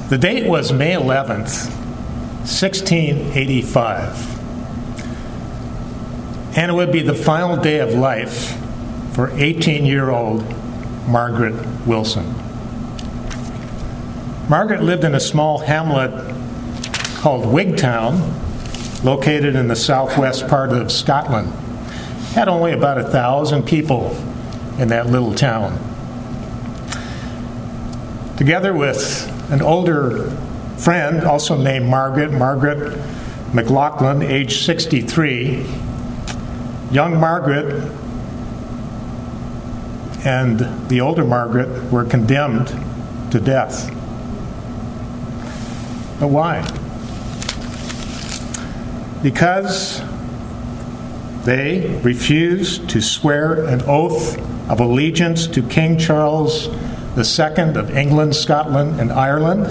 The date was May 11th, 1685. And it would be the final day of life for 18-year-old Margaret Wilson. Margaret lived in a small hamlet called Wigtown, located in the southwest part of Scotland. Had only about 1,000 people in that little town. Together with an older friend, also named Margaret McLaughlin, age 63, young Margaret and the older Margaret were condemned to death. But why? Because they refused to swear an oath of allegiance to King Charles II of England, Scotland, and Ireland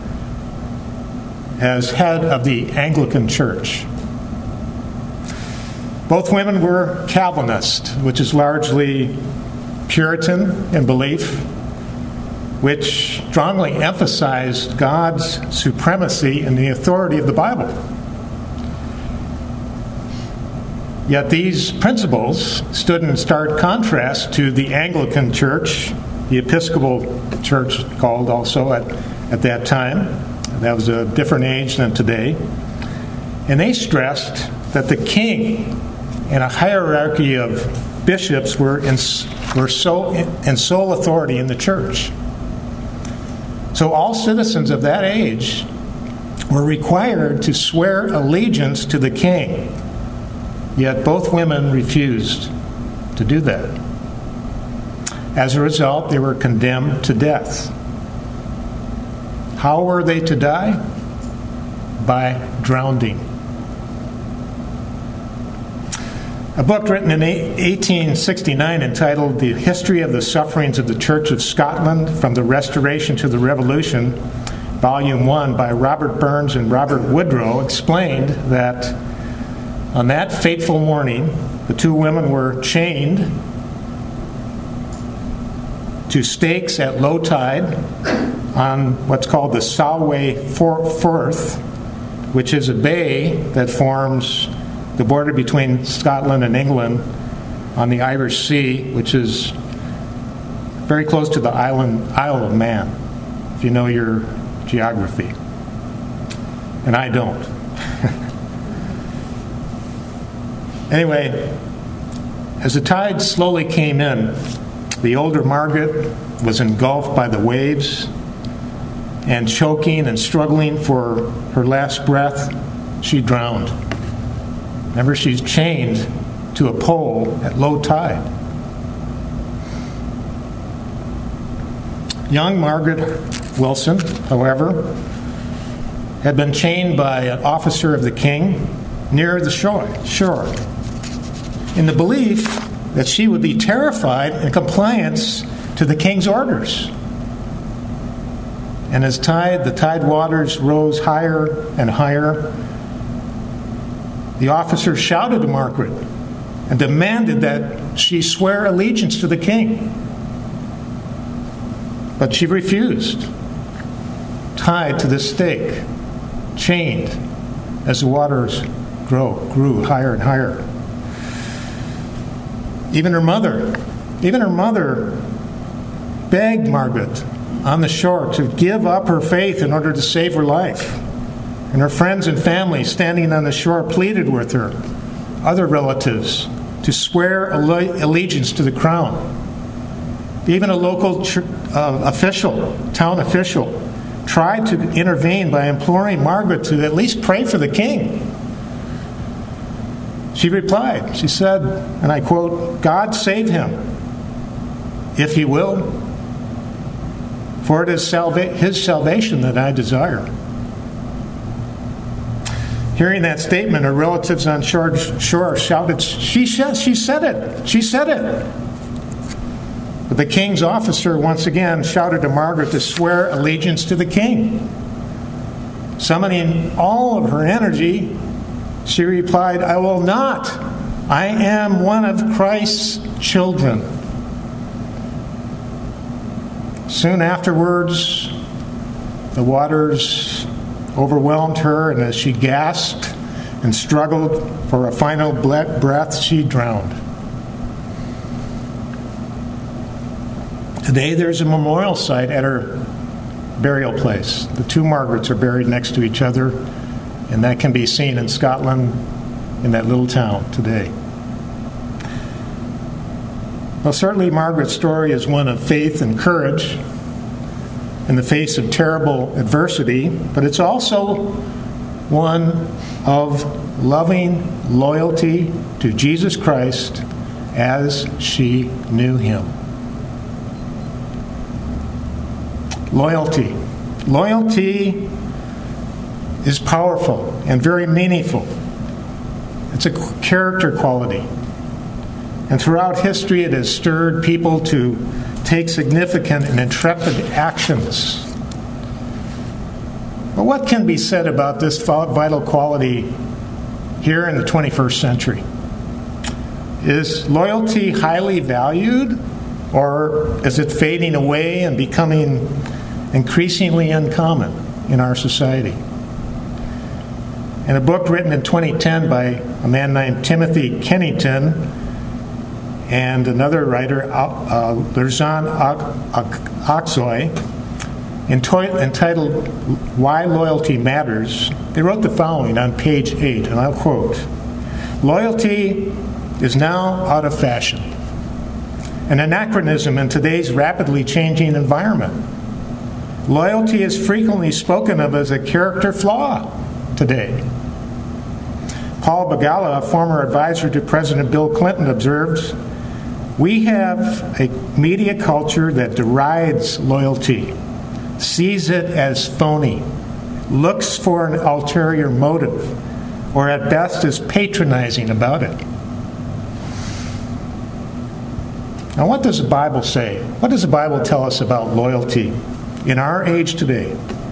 as head of the Anglican Church. Both women were Calvinist, which is largely Puritan in belief, which strongly emphasized God's supremacy and the authority of the Bible. Yet these principles stood in stark contrast to the Anglican Church, the Episcopal Church called also at that time. That was a different age than today. And they stressed that the king and a hierarchy of bishops were in sole authority in the church. So all citizens of that age were required to swear allegiance to the king. Yet both women refused to do that. As a result, they were condemned to death. How were they to die? By drowning. A book written in 1869 entitled The History of the Sufferings of the Church of Scotland from the Restoration to the Revolution, Volume 1 by Robert Burns and Robert Woodrow explained that on that fateful morning, the two women were chained to stakes at low tide on what's called the Solway Firth, which is a bay that forms the border between Scotland and England on the Irish Sea, which is very close to the Isle of Man, if you know your geography. And I don't. Anyway, as the tide slowly came in, the older Margaret was engulfed by the waves, and choking and struggling for her last breath, she drowned. Remember, she's chained to a pole at low tide. Young Margaret Wilson, however, had been chained by an officer of the king near the shore, in the belief that she would be terrified in compliance to the king's orders. And as the tide waters rose higher and higher, the officer shouted to Margaret and demanded that she swear allegiance to the king. But she refused, tied to the stake, chained as the waters grew higher and higher. Even her mother begged Margaret on the shore to give up her faith in order to save her life. And her friends and family standing on the shore pleaded with her, other relatives, to swear allegiance to the crown. Even a local town official, tried to intervene by imploring Margaret to at least pray for the king. She replied, she said, and I quote, "God save him, if he will, for it is his salvation that I desire." Hearing that statement, her relatives on shore shouted, she said it. But the king's officer once again shouted to Margaret to swear allegiance to the king. Summoning all of her energy, she replied, "I will not. I am one of Christ's children." Soon afterwards, the waters overwhelmed her, and as she gasped and struggled for a final breath, she drowned. Today there's a memorial site at her burial place. The two Margarets are buried next to each other, and that can be seen in Scotland, in that little town today. Well, certainly Margaret's story is one of faith and courage in the face of terrible adversity, but it's also one of loving loyalty to Jesus Christ as she knew him. Loyalty. Loyalty is powerful and very meaningful. It's a character quality. And throughout history, it has stirred people to take significant and intrepid actions. But what can be said about this vital quality here in the 21st century? Is loyalty highly valued, or is it fading away and becoming increasingly uncommon in our society? In a book written in 2010 by a man named Timothy Kennington and another writer, Lerzan Aksoy, entitled Why Loyalty Matters, they wrote the following on page 8, and I'll quote, "Loyalty is now out of fashion, an anachronism in today's rapidly changing environment. Loyalty is frequently spoken of as a character flaw today." Paul Begala, a former advisor to President Bill Clinton, observed, "We have a media culture that derides loyalty, sees it as phony, looks for an ulterior motive, or at best is patronizing about it." Now, what does the Bible say? What does the Bible tell us about loyalty in our age today?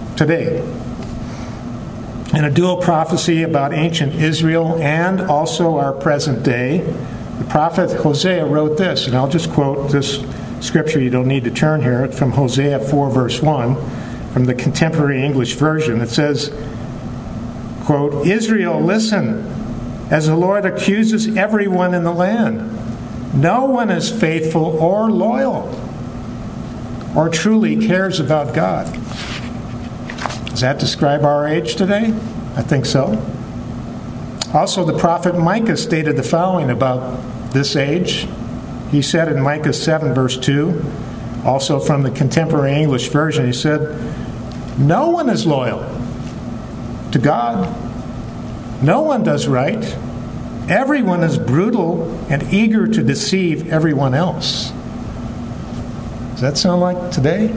In a dual prophecy about ancient Israel and also our present day, the prophet Hosea wrote this, and I'll just quote this scripture. You don't need to turn here. It's from Hosea 4, verse 1, from the Contemporary English Version. It says, quote, "Israel, listen, as the Lord accuses everyone in the land. No one is faithful or loyal or truly cares about God." Does that describe our age today? I think so. Also, the prophet Micah stated the following about this age. He said in Micah 7, verse 2, also from the Contemporary English Version, he said, "No one is loyal to God. No one does right. Everyone is brutal and eager to deceive everyone else." Does that sound like today?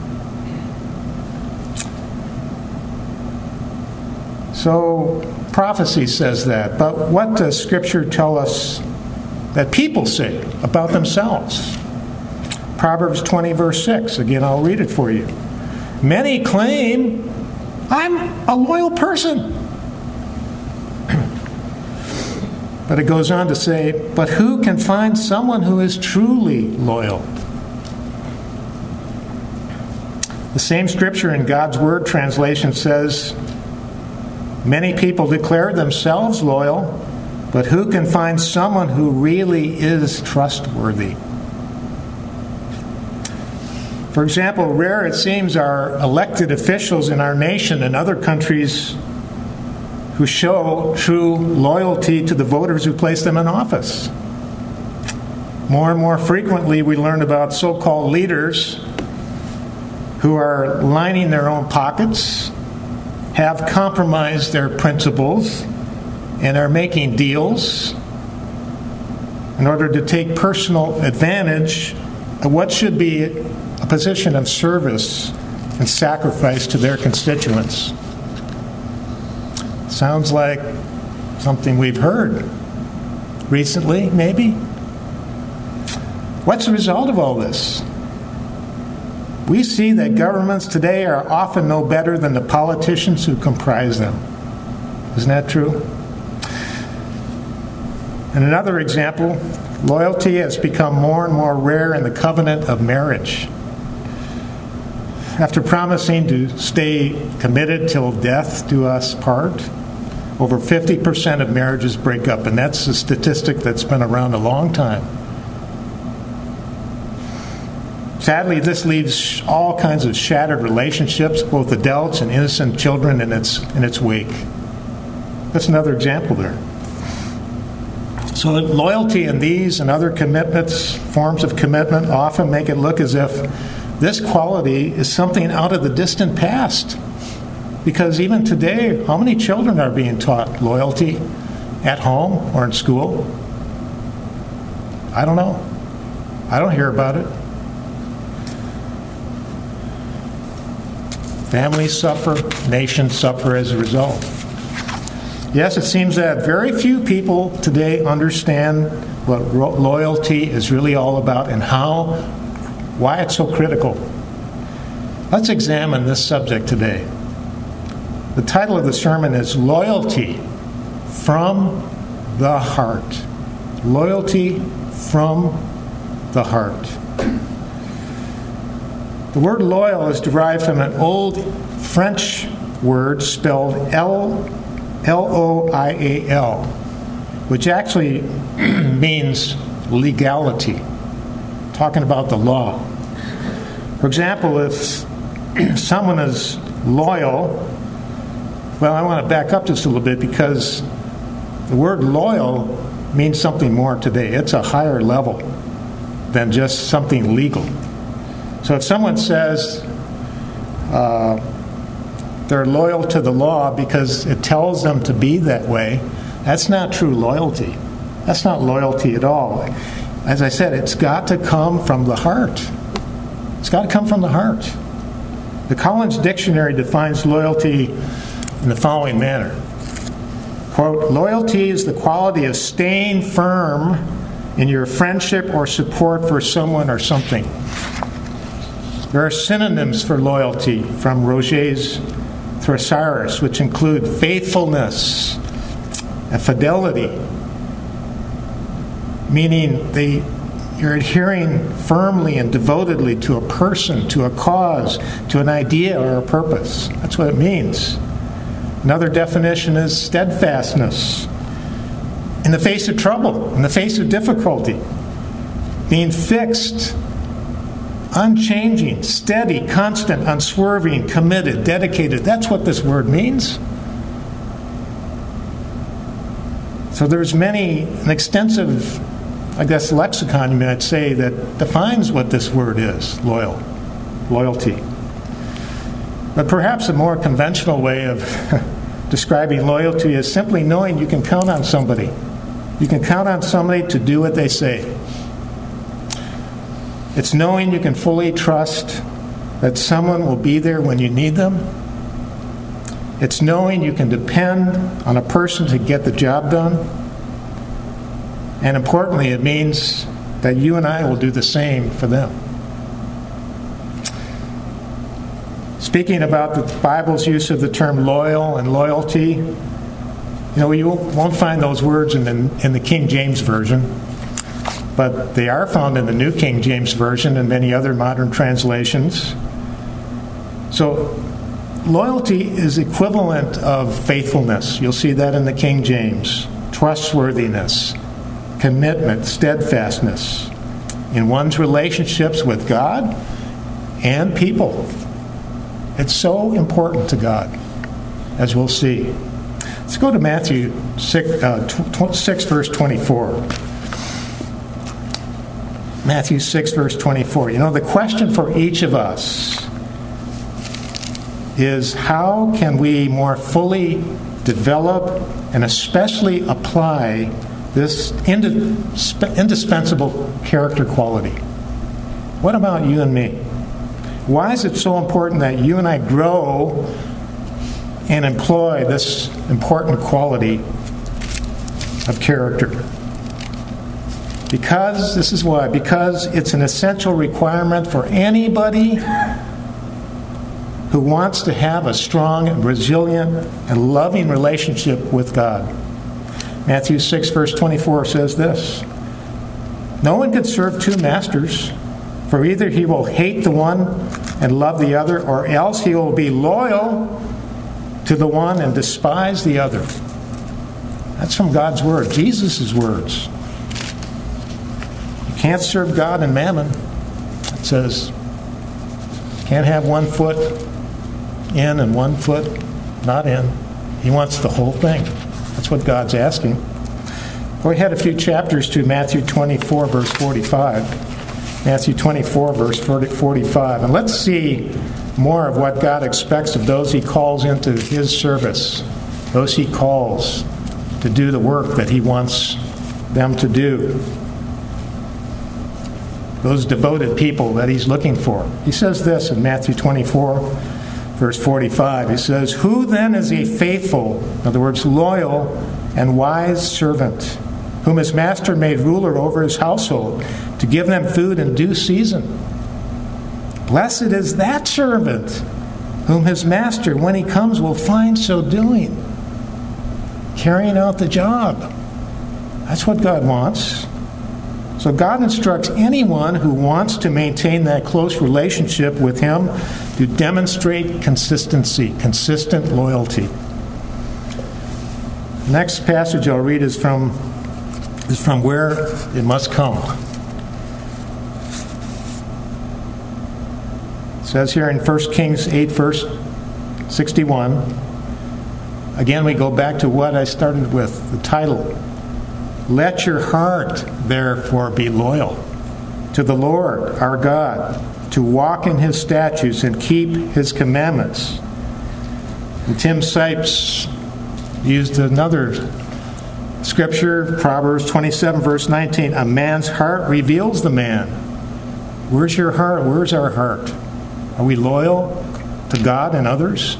So, prophecy says that. But what does Scripture tell us that people say about themselves? Proverbs 20, verse 6. Again, I'll read it for you. "Many claim, I'm a loyal person." But it goes on to say, "But who can find someone who is truly loyal?" The same scripture in God's Word translation says, "Many people declare themselves loyal, but who can find someone who really is trustworthy?" For example, rare it seems are elected officials in our nation and other countries who show true loyalty to the voters who place them in office. More and more frequently, we learn about so-called leaders who are lining their own pockets, have compromised their principles, and are making deals in order to take personal advantage of what should be a position of service and sacrifice to their constituents. Sounds like something we've heard recently, maybe. What's the result of all this? We see that governments today are often no better than the politicians who comprise them. Isn't that true? And another example, loyalty has become more and more rare in the covenant of marriage. After promising to stay committed till death do us part, over 50% of marriages break up, and that's a statistic that's been around a long time. Sadly, this leaves all kinds of shattered relationships, both adults and innocent children, in its wake. That's another example there. So loyalty in these and other commitments, forms of commitment, often make it look as if this quality is something out of the distant past. Because even today, how many children are being taught loyalty at home or in school? I don't know. I don't hear about it. Families suffer, nations suffer as a result. Yes, it seems that very few people today understand what loyalty is really all about and why it's so critical. Let's examine this subject today. The title of the sermon is Loyalty from the Heart. Loyalty from the heart. The word loyal is derived from an old French word spelled L-O-I-A-L, which actually means legality, talking about the law. For example, if someone is loyal, well, I want to back up just a little bit because the word loyal means something more today. It's a higher level than just something legal. So if someone says they're loyal to the law because it tells them to be that way, that's not true loyalty. That's not loyalty at all. As I said, it's got to come from the heart. It's got to come from the heart. The Collins Dictionary defines loyalty in the following manner. Quote, loyalty is the quality of staying firm in your friendship or support for someone or something. There are synonyms for loyalty from Roget's Thesaurus, which include faithfulness and fidelity, meaning you're adhering firmly and devotedly to a person, to a cause, to an idea or a purpose. That's what it means. Another definition is steadfastness. In the face of trouble, in the face of difficulty, being fixed, unchanging, steady, constant, unswerving, committed, dedicated. That's what this word means. So there's an extensive, lexicon, you might say, that defines what this word is, loyalty. But perhaps a more conventional way of describing loyalty is simply knowing you can count on somebody. You can count on somebody to do what they say. It's knowing you can fully trust that someone will be there when you need them. It's knowing you can depend on a person to get the job done. And importantly, it means that you and I will do the same for them. Speaking about the Bible's use of the term loyal and loyalty, you won't find those words in the King James Version. But they are found in the New King James Version and many other modern translations. So loyalty is equivalent of faithfulness. You'll see that in the King James. Trustworthiness, commitment, steadfastness in one's relationships with God and people. It's so important to God, as we'll see. Let's go to Matthew 6 verse 24. Matthew 6, verse 24. The question for each of us is how can we more fully develop and especially apply this indispensable character quality? What about you and me? Why is it so important that you and I grow and employ this important quality of character? Because it's an essential requirement for anybody who wants to have a strong and resilient and loving relationship with God. Matthew 6, verse 24 says this, no one can serve two masters, for either he will hate the one and love the other, or else he will be loyal to the one and despise the other. That's from God's word, Jesus' words. You can't serve God and mammon. It says, you can't have one foot in and one foot not in. He wants the whole thing. That's what God's asking. Go ahead a few chapters to Matthew 24, verse 45. Matthew 24, verse 45. And let's see more of what God expects of those he calls into his service, those he calls to do the work that he wants them to do, those devoted people that he's looking for. He says this in Matthew 24, verse 45. He says, "Who then is a faithful," in other words, loyal, "and wise servant, whom his master made ruler over his household, to give them food in due season? Blessed is that servant whom his master, when he comes, will find so doing." Carrying out the job. That's what God wants. So God instructs anyone who wants to maintain that close relationship with him to demonstrate consistency, consistent loyalty. The next passage I'll read is from where it must come. It says here in 1 Kings 8, verse 61. Again, we go back to what I started with, the title. "Let your heart, therefore, be loyal to the Lord our God, to walk in his statutes and keep his commandments." And Tim Sipes used another scripture, Proverbs 27, verse 19. "A man's heart reveals the man." Where's your heart? Where's our heart? Are we loyal to God and others?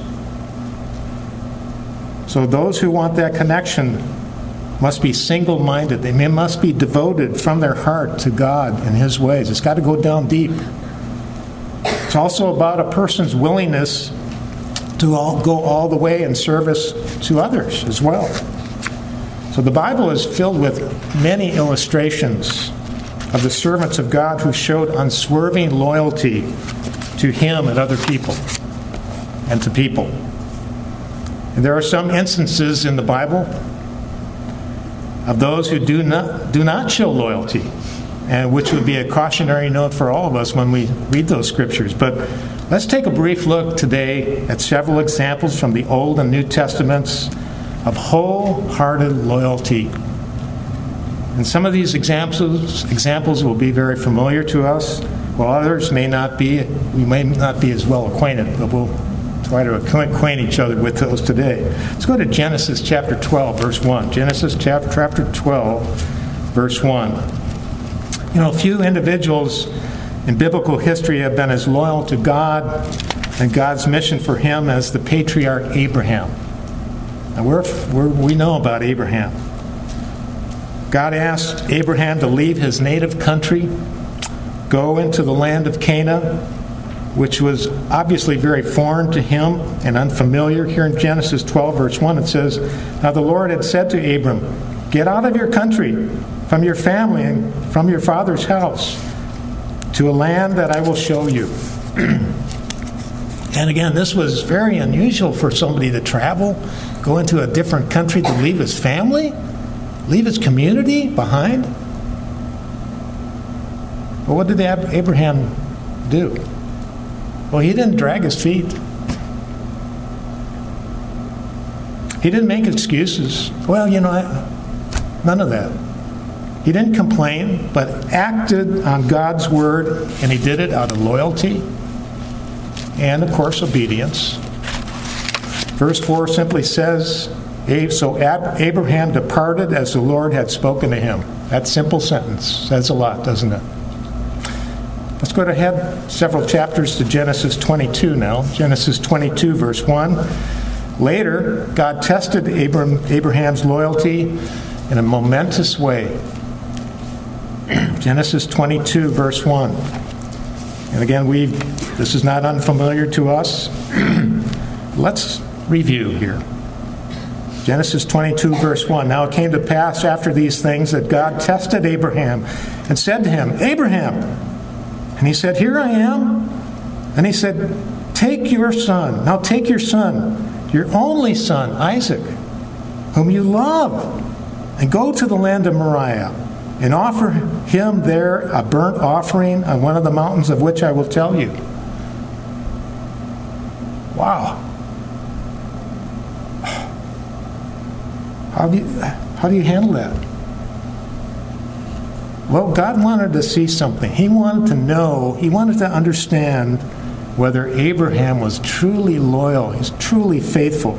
So those who want that connection must be single-minded. They must be devoted from their heart to God and his ways. It's got to go down deep. It's also about a person's willingness to go all the way in service to others as well. So the Bible is filled with many illustrations of the servants of God who showed unswerving loyalty to him and other people and to people. And there are some instances in the Bible of those who do not show loyalty, and which would be a cautionary note for all of us when we read those scriptures. But let's take a brief look today at several examples from the Old and New Testaments of wholehearted loyalty. And some of these examples will be very familiar to us, while others may not be. We may not be as well acquainted, but we'll try to acquaint each other with those today. Let's go to Genesis chapter 12, verse 1. Genesis chapter 12, verse 1. You know, few individuals in biblical history have been as loyal to God and God's mission for him as the patriarch Abraham. Now, we know about Abraham. God asked Abraham to leave his native country, go into the land of Canaan, which was obviously very foreign to him and unfamiliar. Here in Genesis 12, verse 1, it says, "Now the Lord had said to Abram, get out of your country, from your family, and from your father's house, to a land that I will show you." And again, this was very unusual for somebody to travel, go into a different country, to leave his family, leave his community behind. But what did Abraham do? Well, he didn't drag his feet. He didn't make excuses. Well, none of that. He didn't complain, but acted on God's word, and he did it out of loyalty and, of course, obedience. Verse 4 simply says, "So Abraham departed as the Lord had spoken to him." That simple sentence says a lot, doesn't it? Let's go ahead several chapters to Genesis 22 now. Genesis 22, verse 1. Later, God tested Abraham's loyalty in a momentous way. Genesis 22, verse 1. And again, this is not unfamiliar to us. Let's review here. Genesis 22, verse 1. "Now it came to pass after these things that God tested Abraham and said to him, 'Abraham.' And he said, 'Here I am.' And he said, take your son, your only son, Isaac, whom you love, and go to the land of Moriah, and offer him there a burnt offering on one of the mountains of which I will tell you. Wow. How do you handle that? Well, God wanted to see something. He wanted to know, he wanted to understand whether Abraham was truly loyal, he's truly faithful,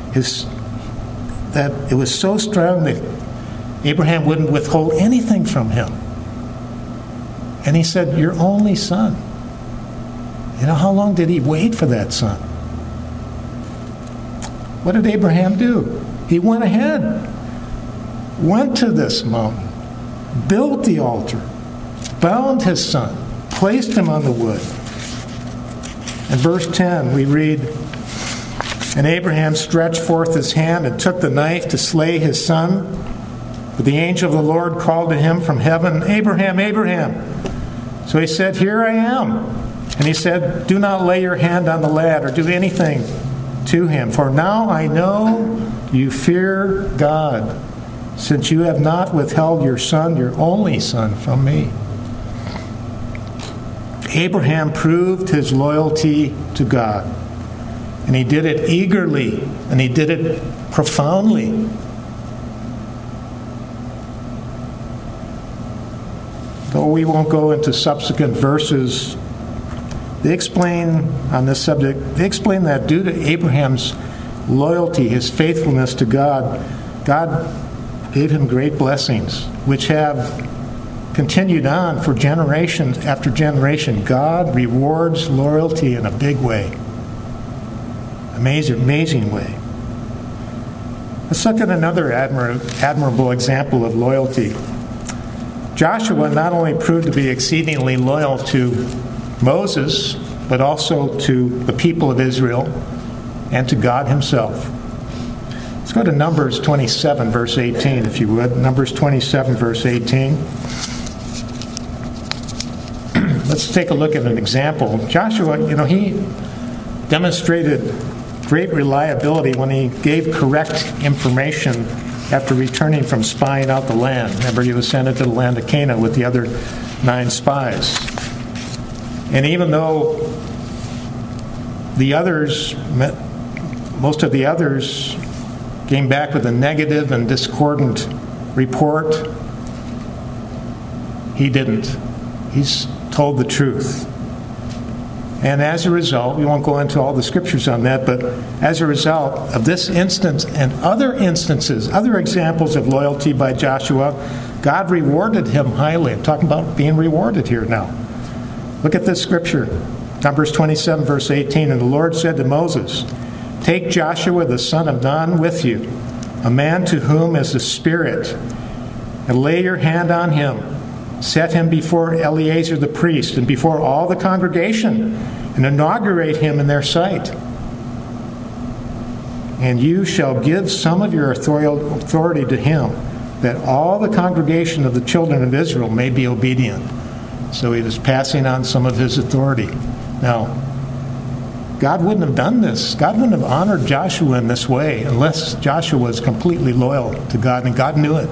that it was so strong that Abraham wouldn't withhold anything from him. And he said, your only son. You know, how long did he wait for that son? What did Abraham do? He went ahead, went to this mountain, built the altar, bound his son, placed him on the wood. In verse 10, we read, and Abraham stretched forth his hand and took the knife to slay his son. But the angel of the Lord called to him from heaven, Abraham, Abraham. So he said, here I am. And he said, do not lay your hand on the lad or do anything to him. For now I know you fear God, since you have not withheld your son, your only son, from me. Abraham proved his loyalty to God. And he did it eagerly, and he did it profoundly. Though we won't go into subsequent verses, they explain on this subject, they explain that due to Abraham's loyalty, his faithfulness to God, God gave him great blessings, which have continued on for generations after generation. God rewards loyalty in a big way. Amazing way. Let's look at another admirable example of loyalty. Joshua not only proved to be exceedingly loyal to Moses, but also to the people of Israel and to God himself. Let's go to Numbers 27, verse 18, if you would. Numbers 27, verse 18. Let's take a look at an example. Joshua, he demonstrated great reliability when he gave correct information after returning from spying out the land. Remember, he was sent into the land of Canaan with the other 9 spies. And even though most of the others came back with a negative and discordant report, he didn't. He's told the truth. And as a result, we won't go into all the scriptures on that, but as a result of this instance and other instances, other examples of loyalty by Joshua, God rewarded him highly. I'm talking about being rewarded here now. Look at this scripture, Numbers 27, verse 18. And the Lord said to Moses, take Joshua the son of Nun with you, a man to whom is the Spirit, and lay your hand on him. Set him before Eleazar the priest and before all the congregation, and inaugurate him in their sight. And you shall give some of your authority to him, that all the congregation of the children of Israel may be obedient. So he was passing on some of his authority. Now, God wouldn't have done this. God wouldn't have honored Joshua in this way unless Joshua was completely loyal to God, and God knew it.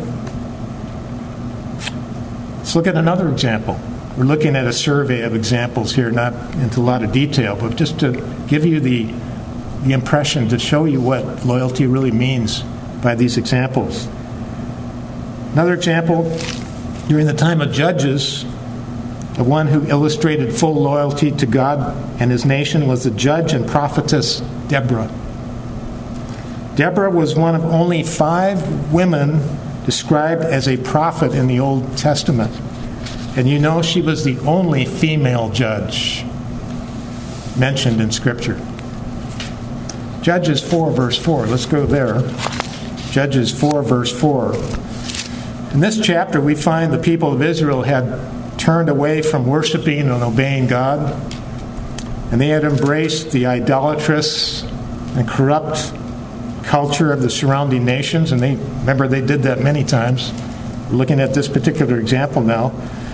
Let's look at another example. We're looking at a survey of examples here, not into a lot of detail, but just to give you the impression, to show you what loyalty really means by these examples. Another example, during the time of Judges, the one who illustrated full loyalty to God and his nation was the judge and prophetess Deborah. Deborah was one of only 5 women described as a prophet in the Old Testament. And she was the only female judge mentioned in Scripture. Judges 4, verse 4. Let's go there. Judges 4, verse 4. In this chapter, we find the people of Israel had turned away from worshiping and obeying God, and they had embraced the idolatrous and corrupt culture of the surrounding nations, and they did that many times. We're looking at this particular example now.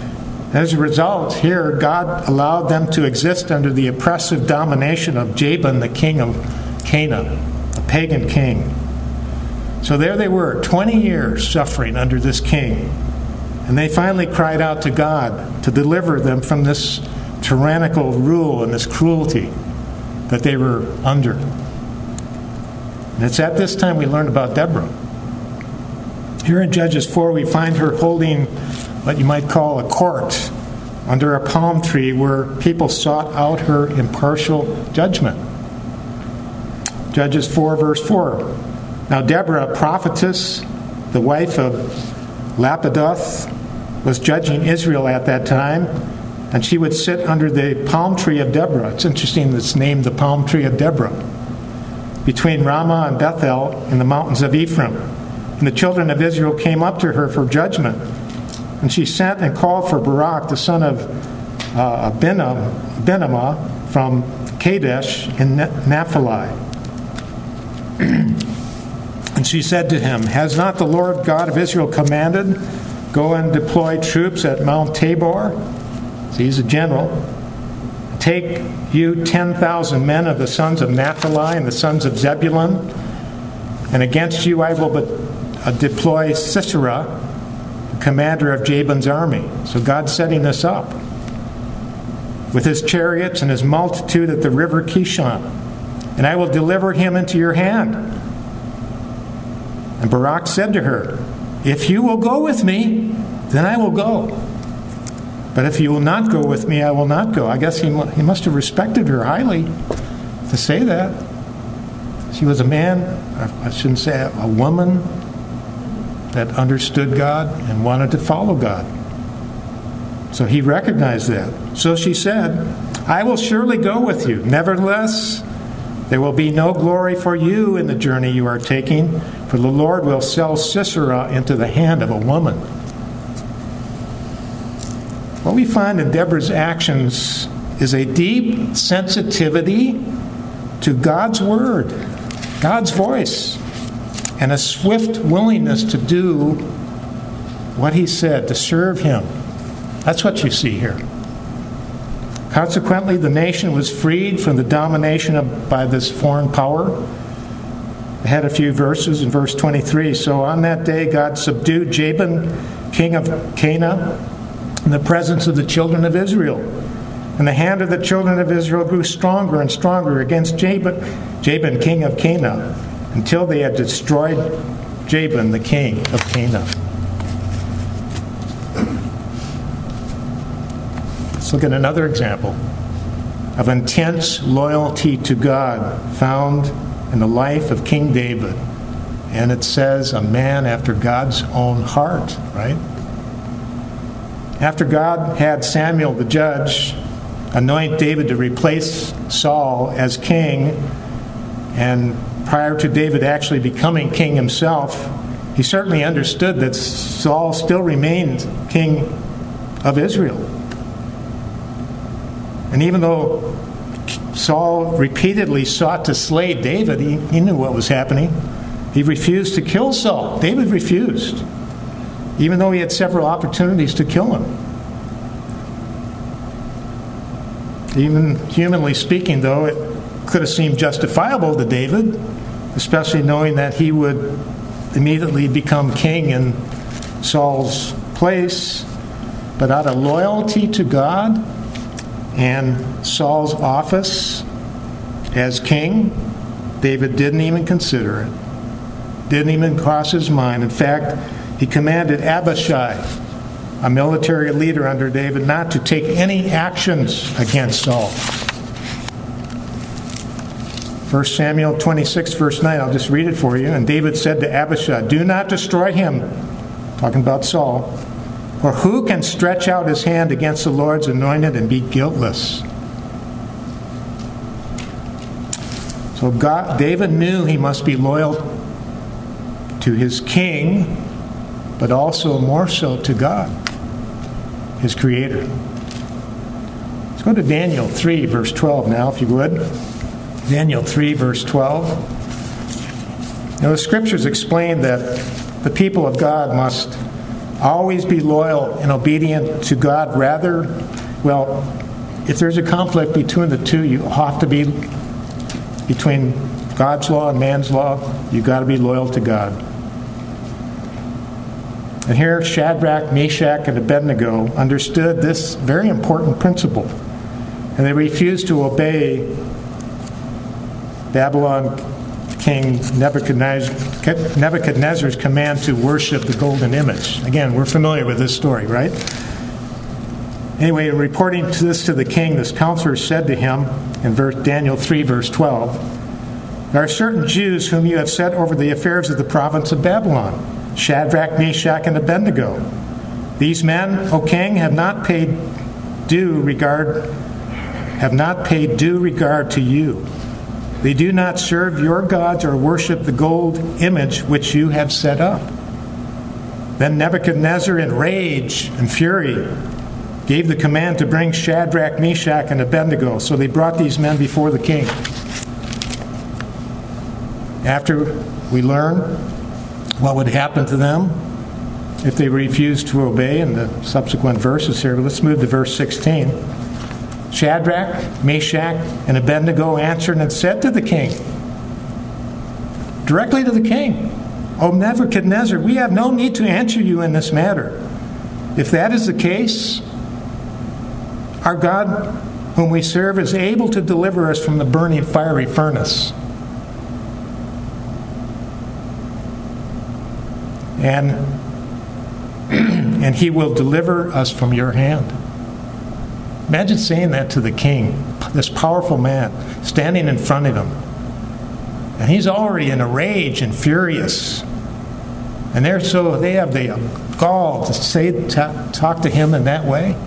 As a result, here, God allowed them to exist under the oppressive domination of Jabin, the king of Canaan, a pagan king. So there they were, 20 years suffering under this king. And they finally cried out to God to deliver them from this tyrannical rule and this cruelty that they were under. And it's at this time we learn about Deborah. Here in Judges 4, we find her holding what you might call a court under a palm tree where people sought out her impartial judgment. Judges 4, verse 4. Now Deborah, a prophetess, the wife of Lapidoth, was judging Israel at that time, and she would sit under the palm tree of Deborah. It's interesting that it's named the palm tree of Deborah, between Ramah and Bethel in the mountains of Ephraim. And the children of Israel came up to her for judgment. And she sent and called for Barak, the son of Abinamah, from Kadesh in Naphtali. And she said to him, Has not the Lord God of Israel commanded, Go and deploy troops at Mount Tabor? So he's a general. Take you 10,000 men of the sons of Naphtali and the sons of Zebulun, and against you I will deploy Sisera, the commander of Jabin's army. So God's setting this up with his chariots and his multitude at the river Kishon, and I will deliver him into your hand. And Barak said to her, If you will go with me, then I will go. But if you will not go with me, I will not go. I guess he must have respected her highly to say that. She was a man, I shouldn't say a woman, that understood God and wanted to follow God. So he recognized that. So she said, I will surely go with you. Nevertheless, there will be no glory for you in the journey you are taking, for the Lord will sell Sisera into the hand of a woman. What we find in Deborah's actions is a deep sensitivity to God's word, God's voice, and a swift willingness to do what he said, to serve him. That's what you see here. Consequently, the nation was freed from the domination by this foreign power. I had a few verses in verse 23. So on that day, God subdued Jabin, king of Canaan, in the presence of the children of Israel. And the hand of the children of Israel grew stronger and stronger against Jabin, king of Canaan, until they had destroyed Jabin, the king of Canaan. Let's look at another example of intense loyalty to God found in the life of King David. And it says, a man after God's own heart, right? After God had Samuel the judge anoint David to replace Saul as king, and prior to David actually becoming king himself, he certainly understood that Saul still remained king of Israel. And even though Saul repeatedly sought to slay David, he knew what was happening. He refused to kill Saul. David refused, even though he had several opportunities to kill him. Even humanly speaking, though, it could have seemed justifiable to David, especially knowing that he would immediately become king in Saul's place. But out of loyalty to God and Saul's office as king, David didn't even consider it. Didn't even cross his mind. In fact, he commanded Abishai, a military leader under David, not to take any actions against Saul. 1 Samuel 26, verse 9, I'll just read it for you. And David said to Abishai, Do not destroy him, talking about Saul, for who can stretch out his hand against the Lord's anointed and be guiltless? So David knew he must be loyal to his king, but also more so to God, his creator. Let's go to Daniel 3, verse 12 now, if you would. Daniel 3, verse 12. Now, the scriptures explain that the people of God must Always be loyal and obedient to God. Rather, well, if there's a conflict between the two, you have to be between God's law and man's law. You've got to be loyal to God. And here, Shadrach, Meshach, and Abednego understood this very important principle. And they refused to obey Babylon King Nebuchadnezzar's command to worship the golden image. Again, we're familiar with this story, right? Anyway, in reporting this to the king, this counselor said to him in Daniel 3, verse 12, "There are certain Jews whom you have set over the affairs of the province of Babylon, Shadrach, Meshach, and Abednego. These men, O king, have not paid due regard to you. They do not serve your gods or worship the gold image which you have set up." Then Nebuchadnezzar, in rage and fury, gave the command to bring Shadrach, Meshach, and Abednego. So they brought these men before the king. After we learn what would happen to them if they refused to obey in the subsequent verses here, let's move to verse 16. Shadrach, Meshach, and Abednego answered and said to the king, directly to the king, "O Nebuchadnezzar, we have no need to answer you in this matter. If that is the case, our God, whom we serve, is able to deliver us from the burning fiery furnace. And he will deliver us from your hand." Imagine saying that to the king, this powerful man, standing in front of him. And he's already in a rage and furious. And they have the gall to talk to him in that way.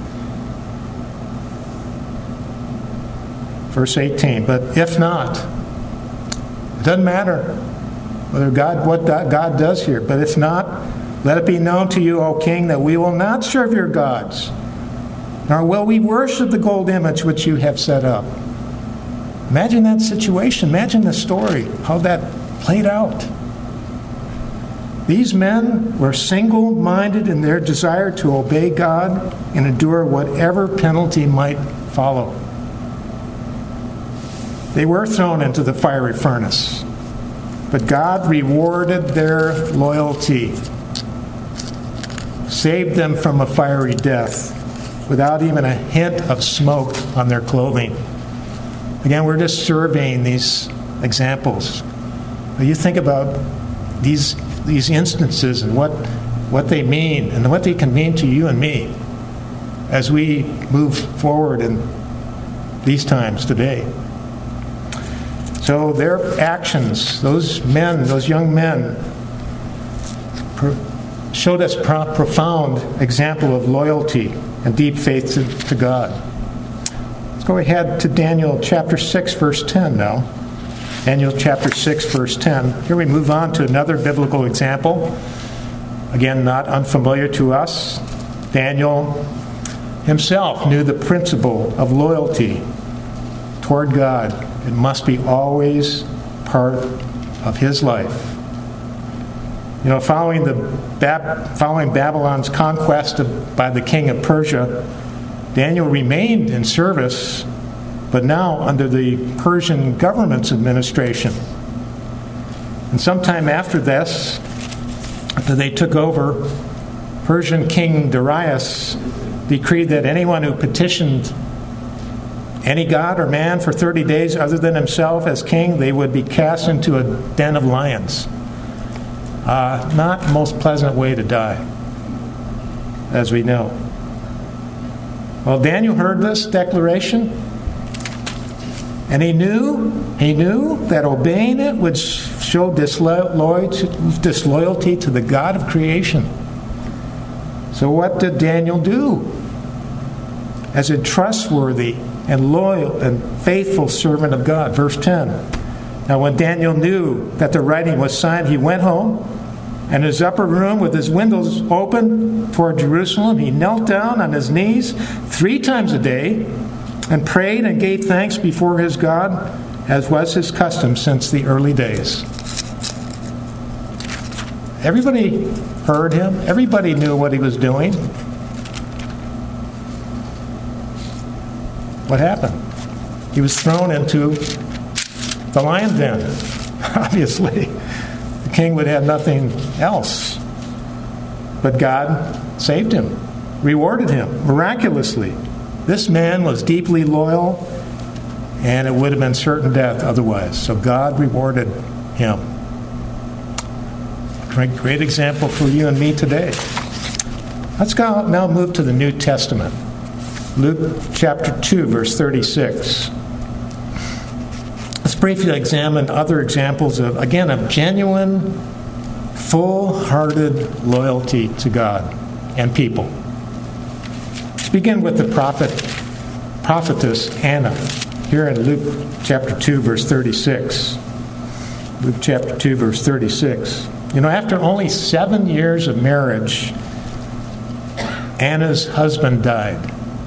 Verse 18, "But if not," it doesn't matter what God does here, "but if not, let it be known to you, O king, that we will not serve your gods, nor will we worship the gold image which you have set up." Imagine that situation. Imagine the story, how that played out. These men were single-minded in their desire to obey God and endure whatever penalty might follow. They were thrown into the fiery furnace, but God rewarded their loyalty, saved them from a fiery death without even a hint of smoke on their clothing. Again, we're just surveying these examples. You think about these instances and what they mean and what they can mean to you and me as we move forward in these times today. So their actions, those young men, showed us profound example of loyalty and deep faith to God. Let's go ahead to Daniel chapter 6, verse 10 now. Daniel chapter 6, verse 10. Here we move on to another biblical example. Again, not unfamiliar to us. Daniel himself knew the principle of loyalty toward God. It must be always part of his life. You know, following Babylon's conquest by the king of Persia, Daniel remained in service, but now under the Persian government's administration. And sometime after this, after they took over, Persian King Darius decreed that anyone who petitioned any god or man for 30 days other than himself as king, they would be cast into a den of lions. Not the most pleasant way to die, as we know. Well, Daniel heard this declaration, and he knew that obeying it would show disloyalty to the God of creation. So what did Daniel do? As a trustworthy and loyal and faithful servant of God. Verse 10. Now when Daniel knew that the writing was signed, he went home, and in his upper room with his windows open toward Jerusalem, he knelt down on his knees 3 times a day and prayed and gave thanks before his God, as was his custom since the early days. Everybody heard him. Everybody knew what he was doing. What happened? He was thrown into the lion den. Obviously, the king would have nothing else. But God saved him, rewarded him miraculously. This man was deeply loyal, and it would have been certain death otherwise. So God rewarded him. Great example for you and me today. Let's go now move to the New Testament. Luke chapter 2, verse 36. Let's briefly examine other examples of genuine, full-hearted loyalty to God and people. Let's begin with the prophetess Anna, here in Luke chapter 2, verse 36. Luke chapter 2, verse 36. After only 7 years of marriage, Anna's husband died.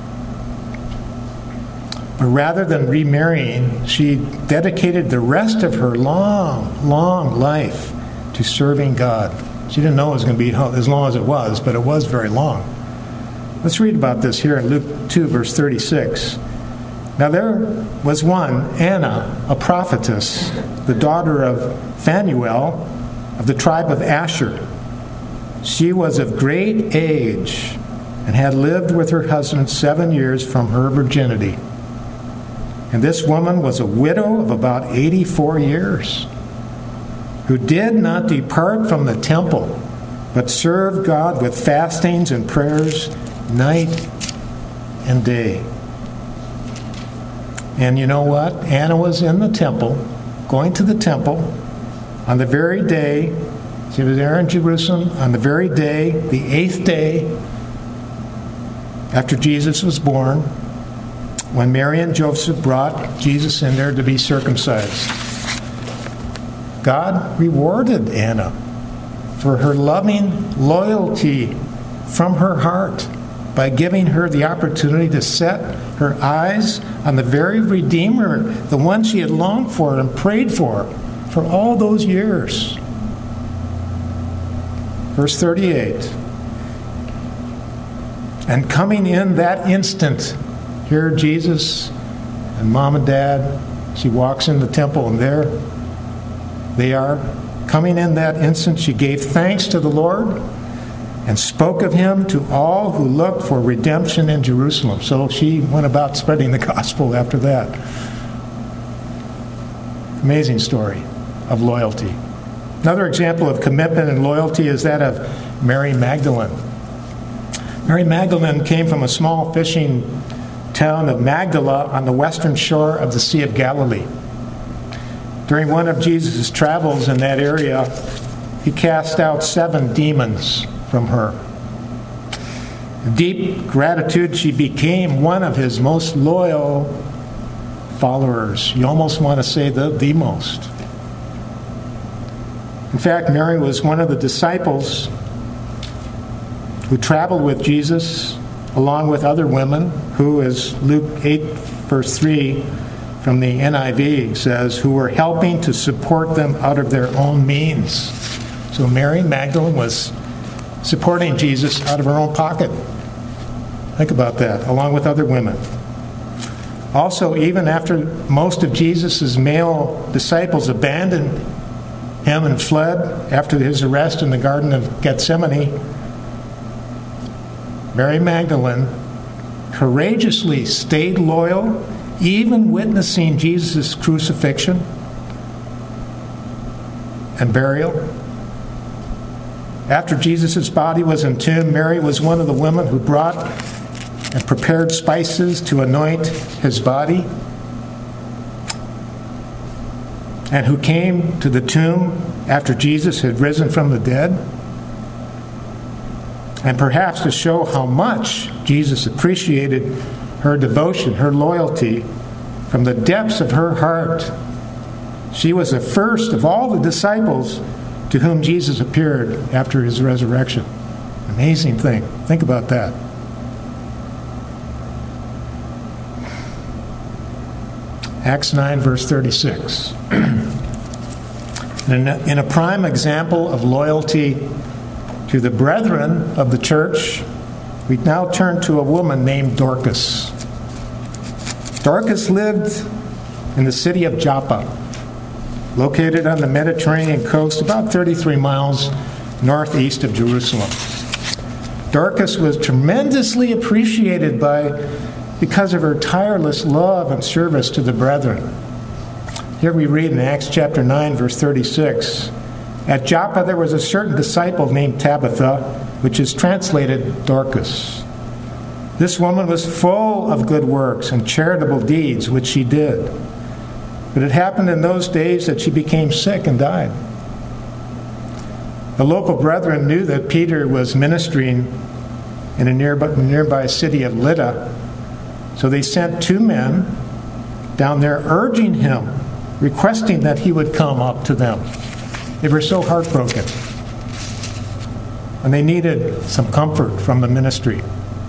But rather than remarrying, she dedicated the rest of her long, long life to serving God. She didn't know it was going to be as long as it was, but it was very long. Let's read about this here in Luke 2, verse 36. Now there was one, Anna, a prophetess, the daughter of Phanuel, of the tribe of Asher. She was of great age and had lived with her husband 7 years from her virginity. And this woman was a widow of about 84 years, who did not depart from the temple, but served God with fastings and prayers night and day. And you know what? Anna was in the temple, going to the temple, on the very day, she was there in Jerusalem, on the very day, the 8th day after Jesus was born, when Mary and Joseph brought Jesus in there to be circumcised. God rewarded Anna for her loving loyalty from her heart by giving her the opportunity to set her eyes on the very Redeemer, the one she had longed for and prayed for all those years. Verse 38. And coming in that instant, here Jesus and Mom and Dad, she walks in the temple, and there they are. Coming in that instant, she gave thanks to the Lord and spoke of him to all who looked for redemption in Jerusalem. So she went about spreading the gospel after that. Amazing story of loyalty. Another example of commitment and loyalty is that of Mary Magdalene. Mary Magdalene came from a small fishing town of Magdala on the western shore of the Sea of Galilee. During one of Jesus' travels in that area, he cast out 7 demons from her. In deep gratitude, she became one of his most loyal followers. You almost want to say the most. In fact, Mary was one of the disciples who traveled with Jesus along with other women who, as Luke 8, verse 3 from the NIV says, who were helping to support them out of their own means. So Mary Magdalene was supporting Jesus out of her own pocket. Think about that, along with other women. Also, even after most of Jesus' male disciples abandoned him and fled after his arrest in the Garden of Gethsemane, Mary Magdalene courageously stayed loyal, even witnessing Jesus' crucifixion and burial. After Jesus' body was entombed, Mary was one of the women who brought and prepared spices to anoint his body, and who came to the tomb after Jesus had risen from the dead. And perhaps to show how much Jesus appreciated her devotion, her loyalty, from the depths of her heart, she was the first of all the disciples to whom Jesus appeared after his resurrection. Amazing thing. Think about that. Acts 9, verse 36. And In a prime example of loyalty to the brethren of the church, we now turn to a woman named Dorcas. Dorcas lived in the city of Joppa, located on the Mediterranean coast about 33 miles northeast of Jerusalem. Dorcas was tremendously appreciated because of her tireless love and service to the brethren. Here we read in Acts chapter 9, verse 36, "At Joppa there was a certain disciple named Tabitha, which is translated Dorcas. This woman was full of good works and charitable deeds, which she did. But it happened in those days that she became sick and died." The local brethren knew that Peter was ministering in a nearby city of Lydda, so they sent 2 men down there urging him, requesting that he would come up to them. They were so heartbroken, and they needed some comfort from the ministry.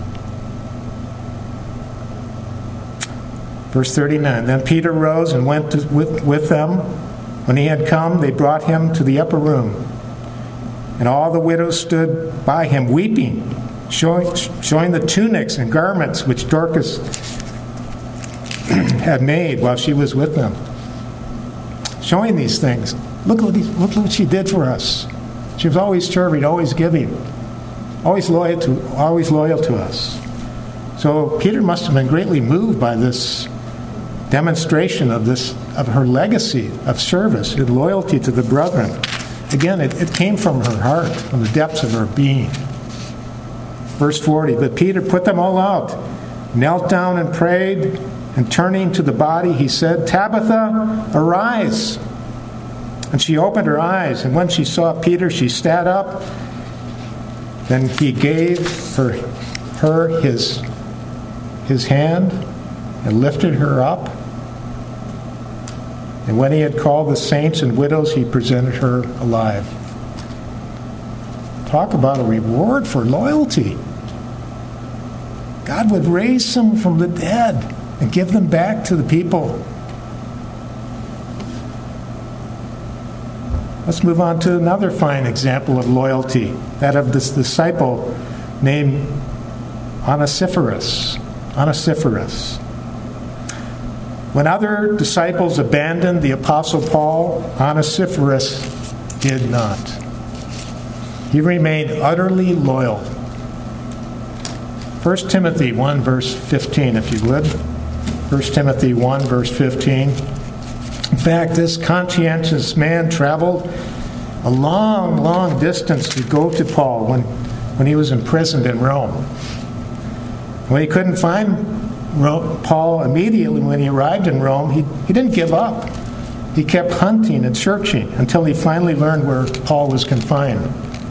Verse 39, "Then Peter rose and went with them. When he had come, they brought him to the upper room. And all the widows stood by him, weeping, showing the tunics and garments which Dorcas had made while she was with them." Showing these things. Look what she did for us. She was always serving, always giving, always loyal to us. So Peter must have been greatly moved by this demonstration of her legacy of service and loyalty to the brethren. Again, it came from her heart, from the depths of her being. Verse 40, "But Peter put them all out, knelt down and prayed, and turning to the body, he said, 'Tabitha, arise.' And she opened her eyes, and when she saw Peter, she sat up. Then he gave her his hand and lifted her up. And when he had called the saints and widows, he presented her alive." Talk about a reward for loyalty. God would raise some from the dead and give them back to the people. Let's move on to another fine example of loyalty, that of this disciple named Onesiphorus. When other disciples abandoned the Apostle Paul, Onesiphorus did not. He remained utterly loyal. 1 Timothy 1, verse 15, if you would. 1 Timothy 1, verse 15. In fact, this conscientious man traveled a long, long distance to go to Paul when he was imprisoned in Rome. When he couldn't find Paul immediately when he arrived in Rome, he didn't give up. He kept hunting and searching until he finally learned where Paul was confined.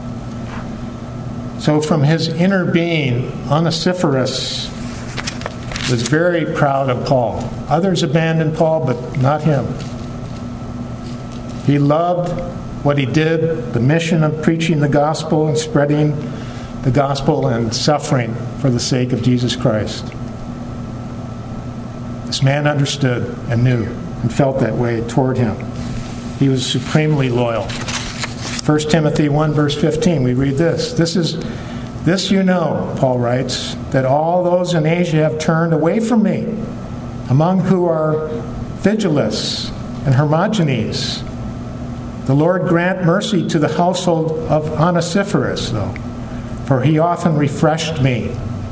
So from his inner being, Onesiphorus was very proud of Paul. Others abandoned Paul, but not him. He loved what he did, the mission of preaching the gospel and spreading the gospel and suffering for the sake of Jesus Christ. This man understood and knew and felt that way toward him. He was supremely loyal. 1 Timothy 1, verse 15, we read this. This you know, Paul writes, that all those in Asia have turned away from me, among who are Phygelus and Hermogenes. The Lord grant mercy to the household of Onesiphorus, though, for he often refreshed me,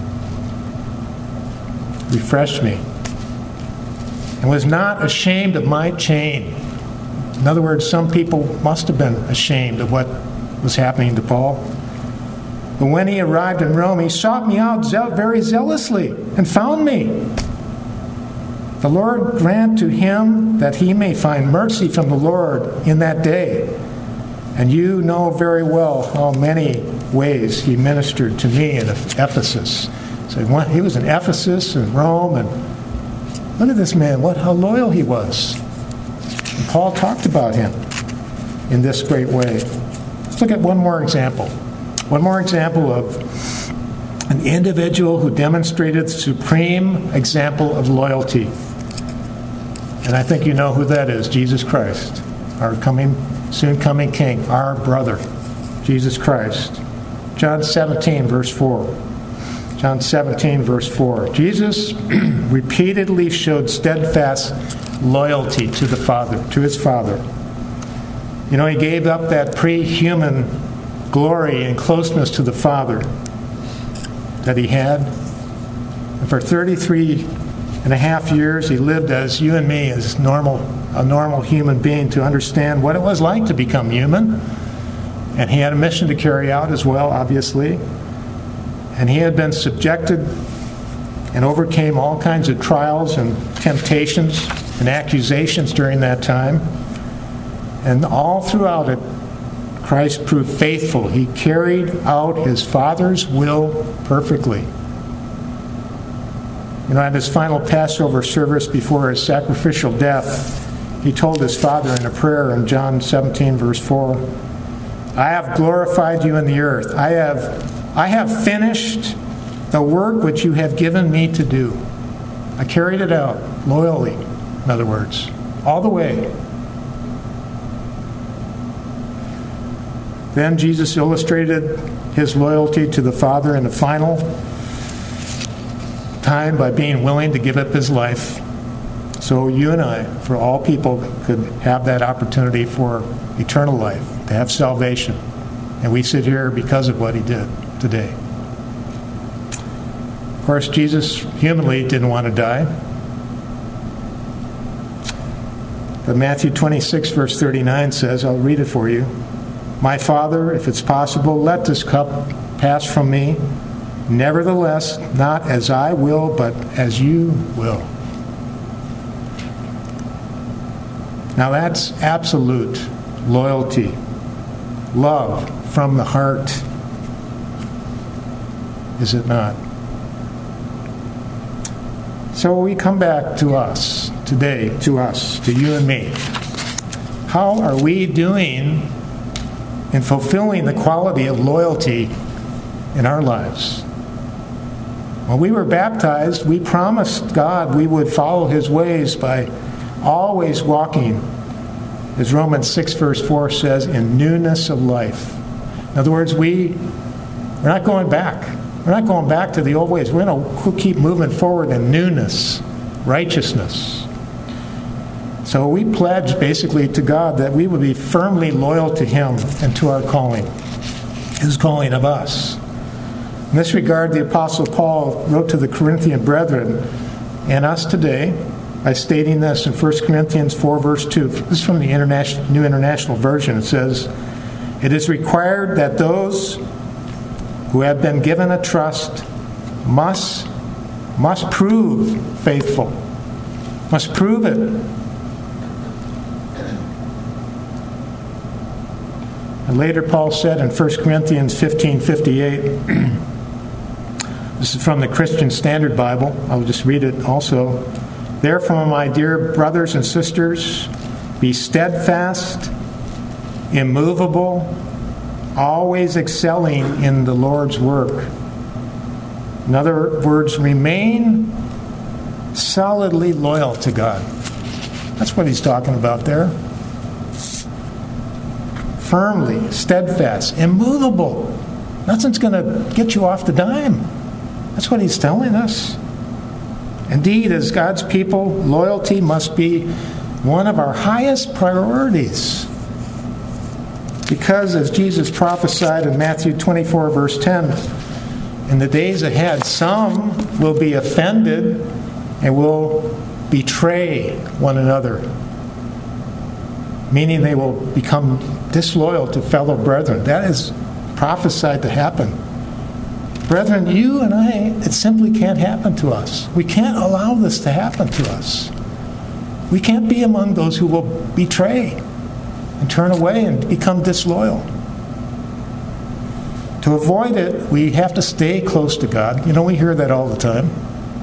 and was not ashamed of my chain. In other words, some people must have been ashamed of what was happening to Paul. But when he arrived in Rome, he sought me out very zealously and found me. The Lord grant to him that he may find mercy from the Lord in that day. And you know very well how many ways he ministered to me in Ephesus. So he was in Ephesus and Rome, and look at this man, how loyal he was. And Paul talked about him in this great way. Let's look at one more example. One more example of an individual who demonstrated the supreme example of loyalty. And I think you know who that is, Jesus Christ, our coming soon coming King, our brother, Jesus Christ. John 17, verse 4. John 17, verse 4. Jesus repeatedly showed steadfast loyalty to the Father, to his Father. You know, he gave up that pre-human glory and closeness to the Father that he had. And for 33 and a half years, he lived as you and me, as a normal human being, to understand what it was like to become human. And he had a mission to carry out as well, obviously. And he had been subjected and overcame all kinds of trials and temptations and accusations during that time. And all throughout it, Christ proved faithful. He carried out his Father's will perfectly. You know, at his final Passover service before his sacrificial death, he told his Father in a prayer in John 17, verse 4, I have glorified you in the earth. I have finished the work which you have given me to do. I carried it out loyally, in other words, all the way. Then Jesus illustrated his loyalty to the Father in the final time by being willing to give up his life. So you and I, for all people, could have that opportunity for eternal life, to have salvation. And we sit here because of what he did today. Of course, Jesus humanly didn't want to die. But Matthew 26, verse 39 says, I'll read it for you. My Father, if it's possible, let this cup pass from me. Nevertheless, not as I will, but as you will. Now that's absolute loyalty, love from the heart, is it not? So we come back to us today, to you and me. How are we doing in fulfilling the quality of loyalty in our lives? When we were baptized, we promised God we would follow his ways by always walking, as Romans 6 verse 4 says, in newness of life. In other words, we're not going back. We're not going back to the old ways. We're going to keep moving forward in newness, righteousness. So we pledge basically to God that we would be firmly loyal to him and to our calling, his calling of us. In this regard, the Apostle Paul wrote to the Corinthian brethren and us today by stating this in 1 Corinthians 4, verse 2. This is from the New International Version. It says, it is required that those who have been given a trust must prove faithful. Must prove it. And later Paul said in 1 Corinthians 15:58, this is from the Christian Standard Bible. I'll just read it also. Therefore, my dear brothers and sisters, be steadfast, immovable, always excelling in the Lord's work. In other words, remain solidly loyal to God. That's what he's talking about there. Firmly, steadfast, immovable. Nothing's going to get you off the dime. That's what he's telling us. Indeed, as God's people, loyalty must be one of our highest priorities. Because as Jesus prophesied in Matthew 24, verse 10, in the days ahead, some will be offended and will betray one another, meaning they will become disloyal to fellow brethren. That is prophesied to happen. Brethren, you and I, it simply can't happen to us. We can't allow this to happen to us. We can't be among those who will betray and turn away and become disloyal. To avoid it, we have to stay close to God. You know, we hear that all the time.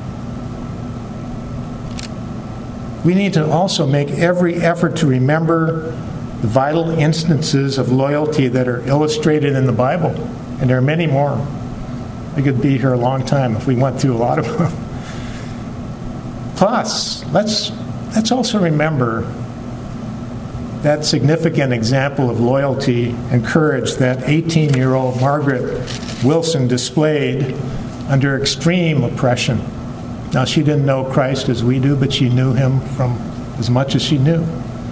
We need to also make every effort to remember the vital instances of loyalty that are illustrated in the Bible. And there are many more. We could be here a long time if we went through a lot of them. Plus, let's also remember that significant example of loyalty and courage that 18-year-old Margaret Wilson displayed under extreme oppression. Now, she didn't know Christ as we do, but she knew him from as much as she knew.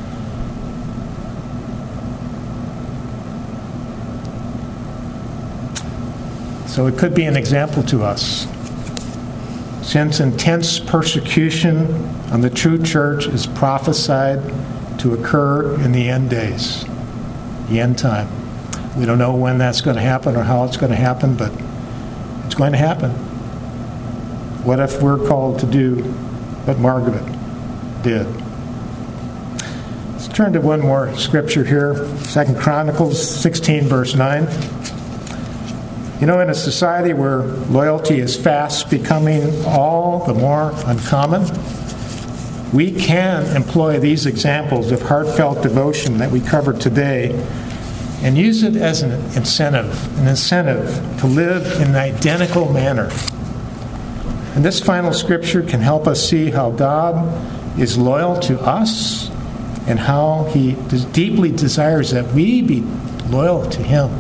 So it could be an example to us. Since intense persecution on the true church is prophesied to occur in the end days, the end time. We don't know when that's going to happen or how it's going to happen, but it's going to happen. What if we're called to do what Margaret did? Let's turn to one more scripture here, 2 Chronicles 16, verse 9. You know, in a society where loyalty is fast becoming all the more uncommon, we can employ these examples of heartfelt devotion that we covered today and use it as an incentive to live in an identical manner. And this final scripture can help us see how God is loyal to us and how he deeply desires that we be loyal to him.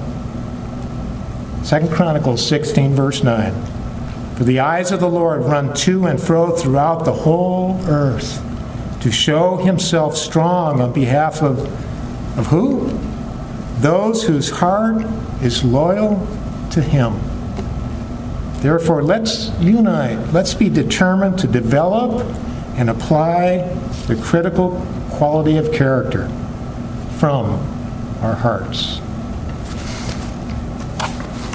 2 Chronicles 16, verse 9. For the eyes of the Lord run to and fro throughout the whole earth to show himself strong on behalf of who? Those whose heart is loyal to him. Therefore, let's unite. Let's be determined to develop and apply the critical quality of character from our hearts.